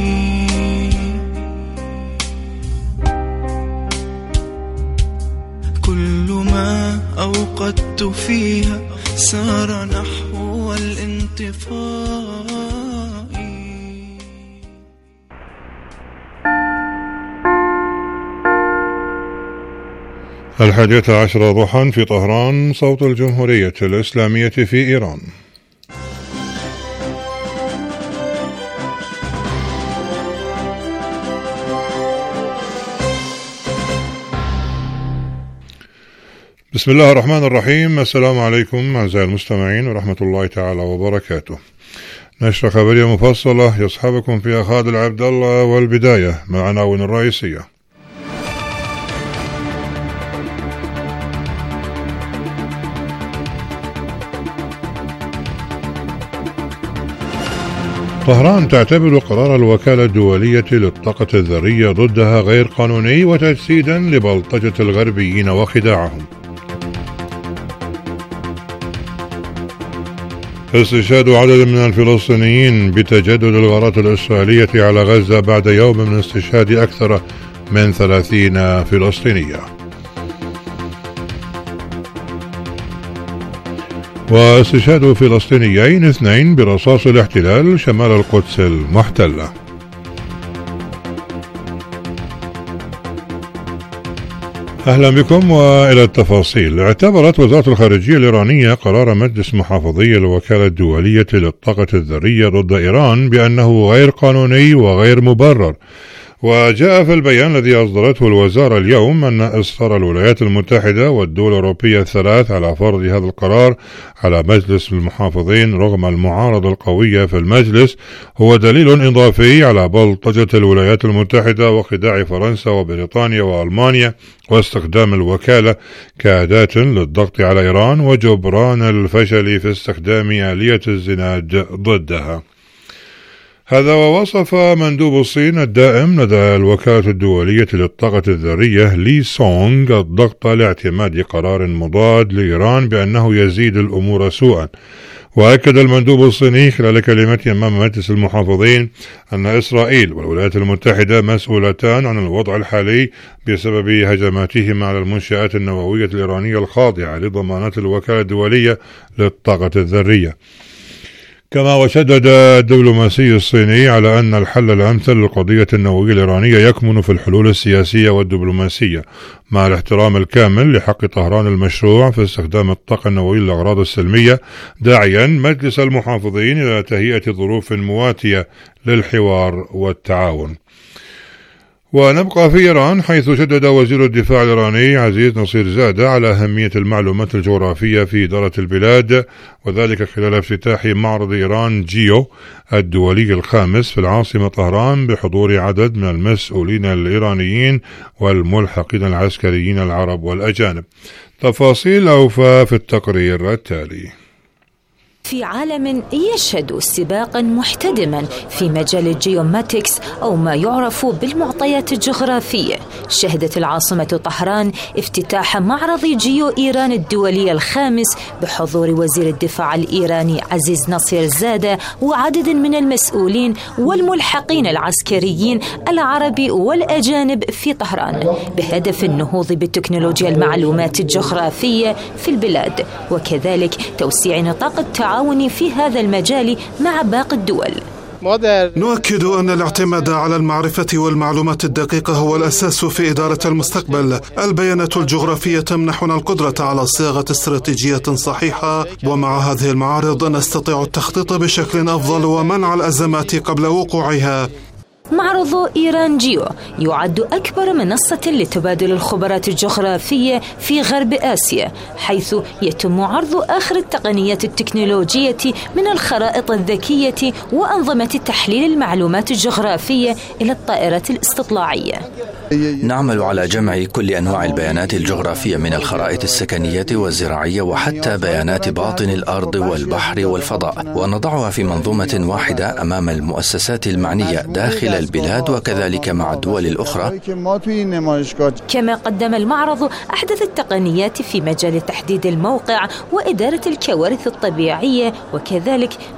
كل ما أوقدت فيها سار نحو الانطفاء. الحادية عشرة ضحى في طهران، صوت الجمهورية الإسلامية في إيران. بسم الله الرحمن الرحيم. السلام عليكم أعزائي المستمعين ورحمة الله تعالى وبركاته. نشرة خبرية مفصلة يصحبكم فيها خالد عبد الله، والبداية مع العناوين الرئيسية. طهران تعتبر قرار الوكالة الدولية للطاقة الذرية ضدها غير قانوني وتجسيدا لبلطجة الغربيين وخداعهم. استشهاد عدد من الفلسطينيين بتجدد الغارات الإسرائيلية على غزة بعد يوم من استشهاد أكثر من 30 فلسطينية. واستشهاد فلسطينيين 2 برصاص الاحتلال شمال القدس المحتلة. أهلا بكم وإلى التفاصيل. اعتبرت وزارة الخارجية الإيرانية قرار مجلس محافظي الوكالة الدولية للطاقة الذرية ضد إيران بأنه غير قانوني وغير مبرر. وجاء في البيان الذي أصدرته الوزارة اليوم أن إصرار الولايات المتحدة والدول الأوروبية الثلاث على فرض هذا القرار على مجلس المحافظين رغم المعارضة القوية في المجلس هو دليل إضافي على بلطجة الولايات المتحدة وخداع فرنسا وبريطانيا وألمانيا واستخدام الوكالة كأداة للضغط على إيران وجبران الفشل في استخدام آلية الزناد ضدها. هذا ووصف مندوب الصين الدائم لدى الوكالة الدولية للطاقة الذرية لي سونغ الضغط لاعتماد قرار مضاد لإيران بأنه يزيد الأمور سوءا. وأكد المندوب الصيني خلال كلمته أمام مجلس المحافظين أن إسرائيل والولايات المتحدة مسؤولتان عن الوضع الحالي بسبب هجماتهما على المنشآت النووية الإيرانية الخاضعة لضمانات الوكالة الدولية للطاقة الذرية. كما وشدد الدبلوماسي الصيني على أن الحل الأمثل للقضية النووية الإيرانية يكمن في الحلول السياسية والدبلوماسية مع الاحترام الكامل لحق طهران المشروع في استخدام الطاقة النووية للأغراض السلمية، داعيا مجلس المحافظين إلى تهيئة ظروف مواتية للحوار والتعاون. ونبقى في إيران حيث شدد وزير الدفاع الإيراني عزيز نصير زادة على أهمية المعلومات الجغرافية في إدارة البلاد، وذلك خلال افتتاح معرض إيران جيو الدولي الخامس في العاصمة طهران بحضور عدد من المسؤولين الإيرانيين والملحقين العسكريين العرب والأجانب. تفاصيل أوفى في التقرير التالي. في عالم يشهد سباقا محتدما في مجال الجيوماتكس أو ما يعرف بالمعطيات الجغرافية، شهدت العاصمة طهران افتتاح معرض جيو إيران الدولي الخامس بحضور وزير الدفاع الإيراني عزيز نصير زادة وعدد من المسؤولين والملحقين العسكريين العرب والأجانب في طهران بهدف النهوض بالتكنولوجيا المعلومات الجغرافية في البلاد، وكذلك توسيع نطاق التعاون في هذا المجال مع باقي الدول. نؤكد أن الاعتماد على المعرفة والمعلومات الدقيقة هو الأساس في إدارة المستقبل. البيانات الجغرافية تمنحنا القدرة على صياغة استراتيجية صحيحة، ومع هذه المعارض نستطيع التخطيط بشكل أفضل ومنع الأزمات قبل وقوعها. معرض إيران جيو يعد أكبر منصة لتبادل الخبرات الجغرافية في غرب آسيا، حيث يتم عرض آخر التقنيات التكنولوجية من الخرائط الذكية وأنظمة تحليل المعلومات الجغرافية إلى الطائرات الاستطلاعية. نعمل على جمع كل أنواع البيانات الجغرافية من الخرائط السكنية والزراعية وحتى بيانات باطن الأرض والبحر والفضاء، ونضعها في منظومة واحدة أمام المؤسسات المعنية داخل البلاد وكذلك مع الدول الأخرى. كما قدم المعرض أحدث التقنيات في مجال تحديد الموقع وإدارة الكوارث الطبيعية، وكذلك